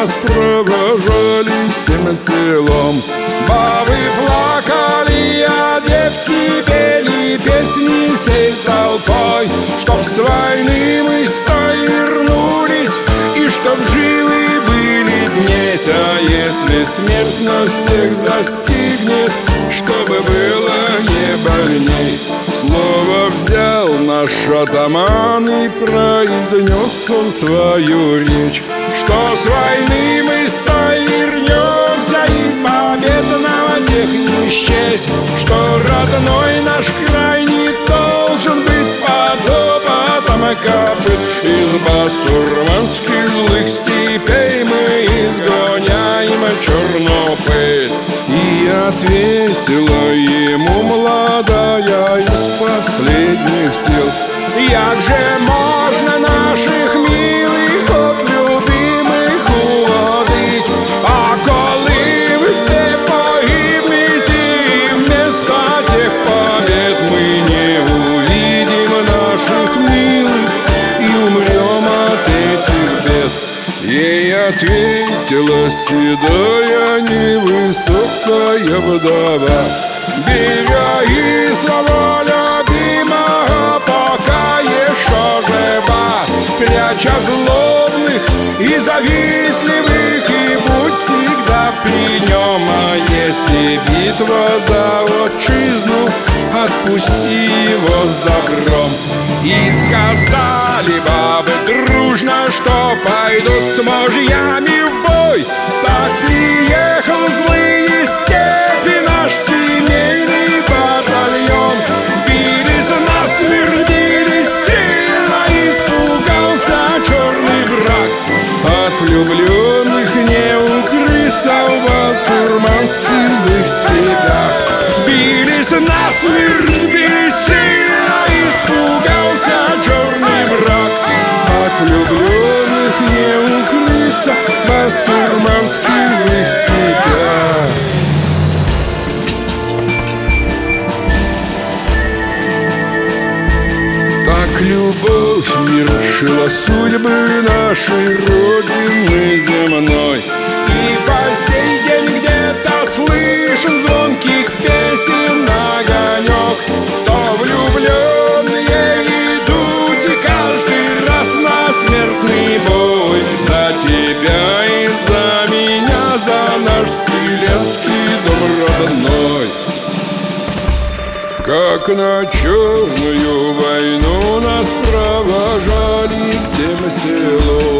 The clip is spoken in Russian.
нас провожали всем селом. Бабы плакали, а девки пели песни всей толпой, чтоб с войны мы с той вернулись, и чтоб живы были днесь. А если смерть нас всех застигнет, чтобы было не больней. Слово взял наш атаман и произнес он свою речь, что с войны мы с той вернемся, и победа нам от них не счесть, что родной наш край не должен быть под копыт. Из басурманских злых степей мы изгоняем чернопыль. И ответила ему молодая из последних сил: як же можно наших милых от любимых уводить, а коли ви все погибнете, и вместо тех побед мы не увидим наших милых и умрем от этих бед. Ей ответила седая невысокая вдова: береги слова любимого, пока еще жива, прячь от злобных и завистливых, и будь всегда при нем. А если битва за отчизну, отпусти его с добром. И сказали бабы дружно, что пойдут с мужьями в бой. Так приехал злые степи наш семейный батальон. Бились насмерть, бились сильно, испугался черный враг. От влюбленных не укрыться в басурманских злых степях. Бились насмерть, бились сильно, испугался черный враг. От влюбленных не укрыться в басурманских злых степях. Так любовь вершила судьбы нашей Родины земной. И по сей день где-то слышен звонких песен огонек. То влюбленные идут и каждый раз на смертный бой. За тебя и за меня, за наш вселенский дом родной. Как на черную войну нас провожали всем селом.